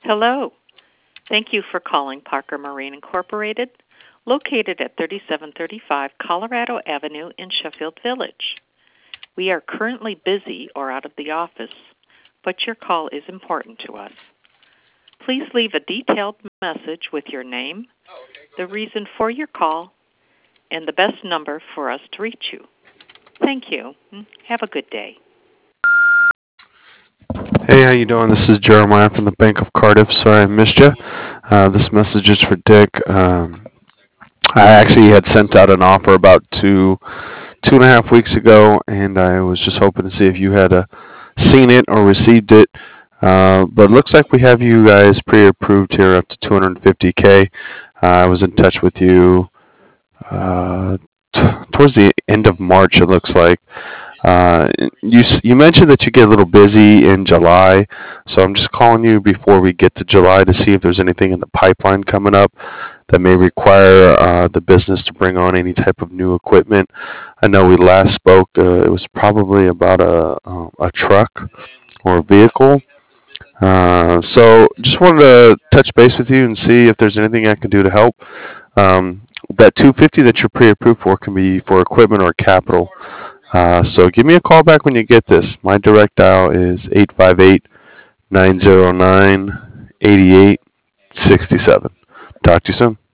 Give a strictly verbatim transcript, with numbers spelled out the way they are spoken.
Hello. Thank you for calling Parker Marine Incorporated, located at thirty-seven thirty-five Colorado Avenue in Sheffield Village. We are currently busy or out of the office, but your call is important to us. Please leave a detailed message with your name, the reason for your call, and the best number for us to reach you. Thank you. Have a good day. Hey, how you doing? This is Jeremiah from the Bank of Cardiff. Sorry I missed you. Uh, this message is for Dick. Um, I actually had sent out an offer about two two and a half weeks ago, and I was just hoping to see if you had uh, seen it or received it. Uh, but it looks like we have you guys pre-approved here up to two hundred fifty K. Uh, I was in touch with you uh, t- towards the end of March, it looks like. Uh, you you mentioned that you get a little busy in July, so I'm just calling you before we get to July to see if there's anything in the pipeline coming up that may require uh, the business to bring on any type of new equipment. I know we last spoke. Uh, it was probably about a uh, a truck or a vehicle. Uh, so just wanted to touch base with you and see if there's anything I can do to help. Um, that two hundred fifty that you're pre-approved for can be for equipment or capital. Uh, so give me a call back when you get this. My direct dial is eight five eight, nine zero nine, eight eight six seven. Talk to you soon.